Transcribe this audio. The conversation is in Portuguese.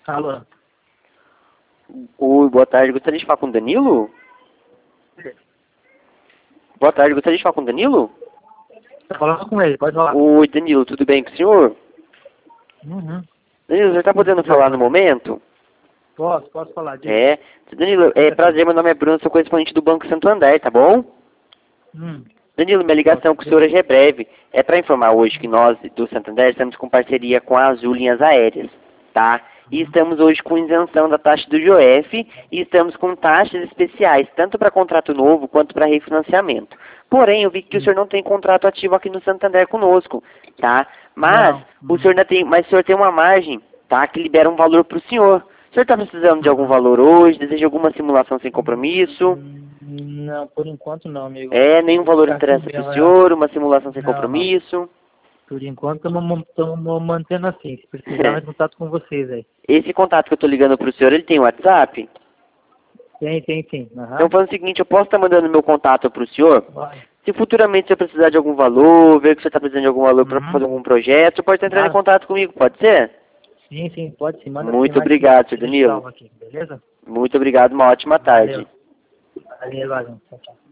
Alô? Oi, boa tarde. Gostaria de falar com o Danilo? Boa tarde, gostaria de falar com o Danilo? Tá falando com ele, pode falar. Oi, Danilo, tudo bem com o senhor? Uhum. Danilo, você está podendo falar no momento? Posso falar, diga. É. Danilo, prazer, meu nome é Bruno, sou correspondente do Banco Santander, tá bom? Danilo, minha ligação com o senhor hoje é breve. É para informar hoje que nós, do Santander, estamos com parceria com a Azul Linhas Aéreas, tá? E estamos hoje com isenção da taxa do IOF e estamos com taxas especiais, tanto para contrato novo quanto para refinanciamento. Porém, eu vi que o senhor não tem contrato ativo aqui no Santander conosco, tá? Mas o senhor ainda tem, mas o senhor tem uma margem, tá? Que libera um valor para o senhor. O senhor está precisando de algum valor hoje? Deseja alguma simulação sem compromisso? Não, por enquanto não, amigo. Nenhum valor interessa para o senhor? Uma simulação sem Não. compromisso? Por enquanto estamos mantendo assim. Se precisar, eu entro em contato com vocês aí. Esse contato que eu estou ligando para o senhor, ele tem WhatsApp? Tem sim. Então, faz o seguinte, eu posso estar mandando meu contato para o senhor? Vai. Se futuramente você precisar de algum valor, ver que você está precisando de algum valor para fazer algum projeto, você pode entrar em contato comigo, pode ser? Sim, pode sim. Manda Muito sim, obrigado, senhor Danilo. aqui, beleza? Muito obrigado, uma ótima tarde. Valeu, valeu. Tchau, tchau.